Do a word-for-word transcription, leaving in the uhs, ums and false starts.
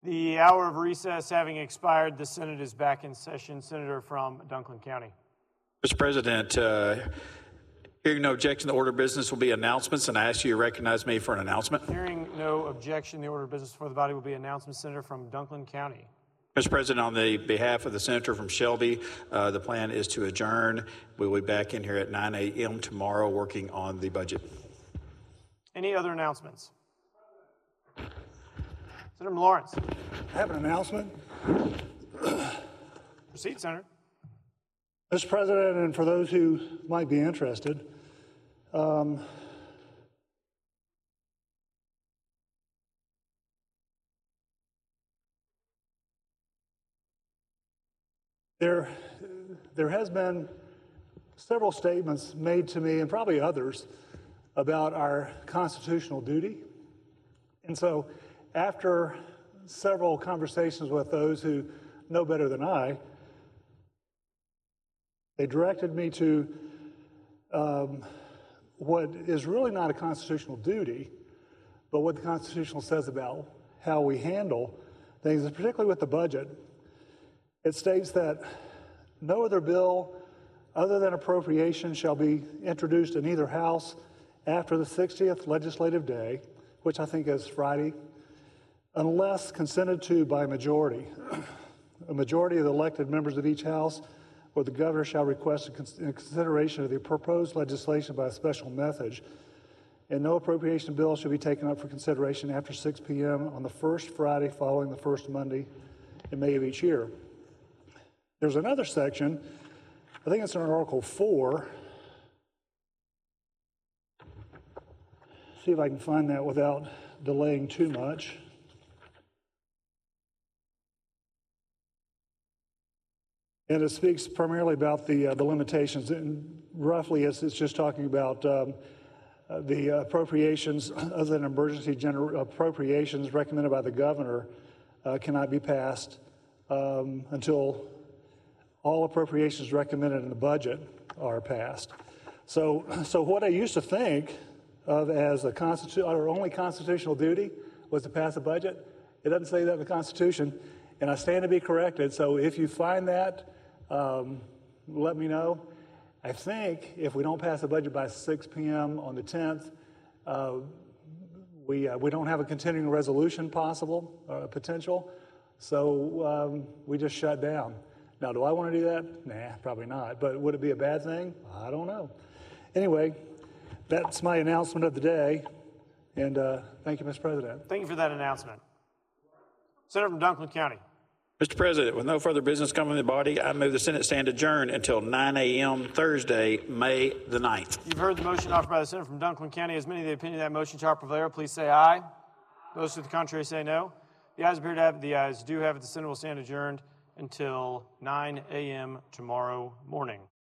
The hour of recess having expired, the Senate is back in session. Senator from Dunklin County. Mister President, uh, hearing no objection, the order of business will be announcements, and I ask you to recognize me for an announcement. Hearing no objection, the order of business before the body will be announcements. Senator from Dunklin County. Mister President, on the behalf of the senator from Shelby, uh, the plan is to adjourn. We'll be back in here at nine a.m. tomorrow working on the budget. Any other announcements? Senator Lawrence. I have an announcement. Proceed, Senator. Mister President, and for those who might be interested, um, there, there has been several statements made to me, and probably others, about our constitutional duty. And so, after several conversations with those who know better than I, they directed me to um, what is really not a constitutional duty, but what the Constitution says about how we handle things, particularly with the budget. It states that no other bill other than appropriation shall be introduced in either house after the sixtieth legislative day, which I think is Friday, unless consented to by a majority. A majority of the elected members of each house, or the governor shall request a consideration of the proposed legislation by a special message, and no appropriation bill shall be taken up for consideration after six p.m. on the first Friday following the first Monday in May of each year. There's another section, I think it's in Article four. See if I can find that without delaying too much. And it speaks primarily about the uh, the limitations. And roughly, it's, it's just talking about um, uh, the appropriations, other than emergency general appropriations recommended by the governor, uh, cannot be passed um, until all appropriations recommended in the budget are passed. So, so what I used to think of as a constitu- our only constitutional duty was to pass a budget. It doesn't say that in the Constitution, and I stand to be corrected. So if you find that, um, let me know. I think if we don't pass the budget by six p.m. on the tenth, uh, we uh, we don't have a continuing resolution possible, uh, potential, so um, we just shut down. Now, do I want to do that? Nah, probably not. But would it be a bad thing? I don't know. Anyway, that's my announcement of the day, and uh, thank you, Mister President. Thank you for that announcement. Senator from Dunklin County. Mister President, with no further business coming to the body, I move the Senate stand adjourned until nine a.m. Thursday, May the ninth. You've heard the motion offered by the Senator from Dunklin County. As many of the opinion of that motion shall prevail, please say aye. Those to the contrary say no. The ayes appear to have it. The ayes do have it. The Senate will stand adjourned until nine a.m. tomorrow morning.